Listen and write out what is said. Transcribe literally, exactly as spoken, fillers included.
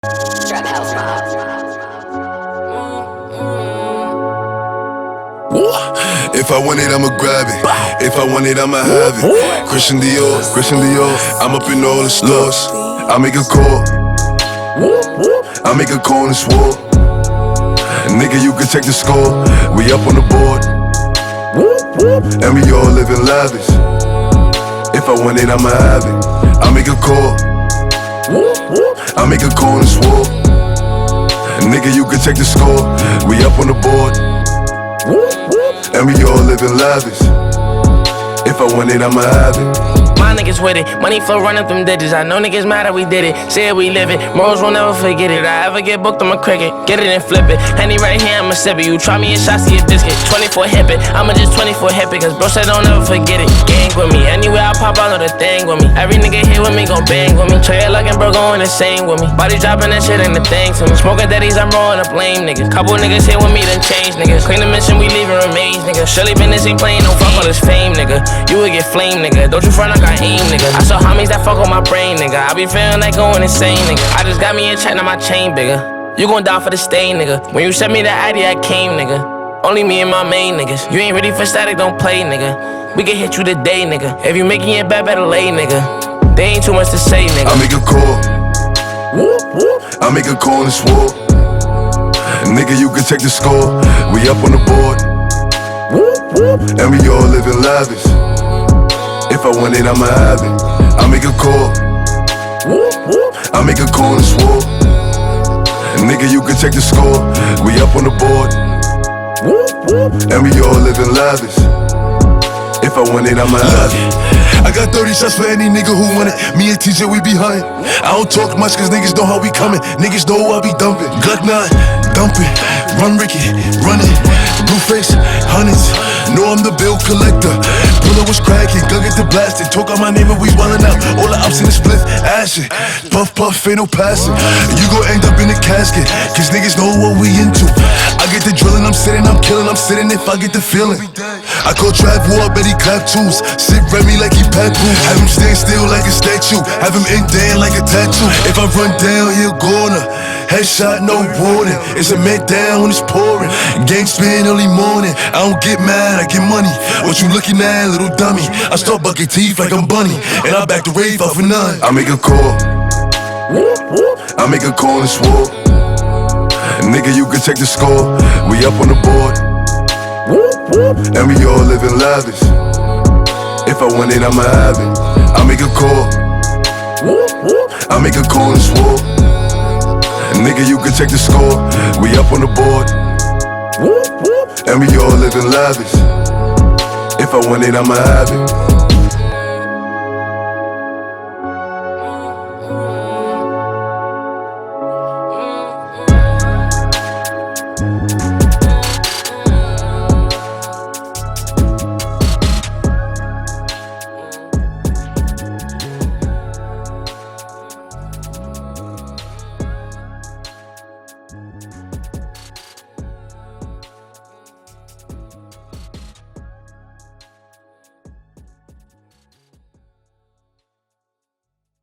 Trap House Mob. If I want it, I'ma grab it. If I want it, I'ma have it. Christian Dior, Christian Dior. I'm up in all the stores. I make a call. I make a call and swore. Nigga, you can check the score. We up on the board. And we all living lavish. If I want it, I'ma have it. I make a call. I make a call and swore. Nigga, you can check the score. We up on the board. And we all living lavish. If I want it, I'ma have it. My niggas with it, money flow running through digits. I know niggas mad that we did it, say we live it. Morals won't never forget it. I ever get booked, I'ma cricket, get it and flip it. Henny right here, I'ma sip it. You try me in shots, see a biscuit. twenty-four hip it, I'ma just twenty-four hip it. Cause bro said don't ever forget it. Gang with me, anywhere I pop, I know the thing with me. Every nigga here with me gon' bang with me. Trey luck and bro going the same with me. Body dropping that shit ain't the thing to me. Smoking daddies, I'm rolling up lame niggas. Couple niggas here with me, then change niggas. Clean the mission, we leaving remains nigga. Shirley Business ain't playing, no fuck all this fame nigga. You would get flame nigga, don't you front like I aim nigga. I saw homies that fuck on my brain, nigga. I be feeling like going insane, nigga. I just got me in check, now my chain bigger. You gon' die for the stain, nigga. When you sent me the I D, I came, nigga. Only me and my main niggas. You ain't ready for static, don't play, nigga. We can hit you today, nigga. If you making it bad, better lay, nigga. There ain't too much to say, nigga. I make a call. I make a call and swore. Nigga, you can check the score. We up on the board. And we all living lavish. If I want it, I'ma have it. I make a call. I make a call and swore. Nigga, you can check the score. We up on the board. And we all living lavish. If I want it, I'ma have it. I got thirty shots for any nigga who want it. Me and T J, we behind. I don't talk much cause niggas know how we coming. Niggas know I be dumping. Glock nine, dumping. Run Ricky, run it. Blue face, hundreds. Know I'm the bill collector. Bullet was cracking, gun get the blasting. Talk out my name and we wildin' out. All the ups in the split, ashin'. Puff, puff, ain't no passing. You gon' end up in a casket, cause niggas know what we into. I get the drillin', I'm sitting, I'm killin', I'm sitting if I get the feeling. I call Trav War, bet he clap twos. Sit Remy like he Papu. Have him stand still like a statue. Have him indent like a tattoo. If I run down, he'll gonna. Headshot, no warning. It's a man down when it's pouring. Gang spin early morning. I don't get mad, I get money. What you looking at, little dummy? I start bucking teeth like I'm Bunny. And I back the rave off for none. I make a call. I make a call and swore. Nigga, you can check the score. We up on the board. And we all living lavish. If I want it, I'ma have it. I make a call. I make a call and swore. Nigga, you can check the score. We up on the board. And we all living lavish. If I want it, I'ma have it.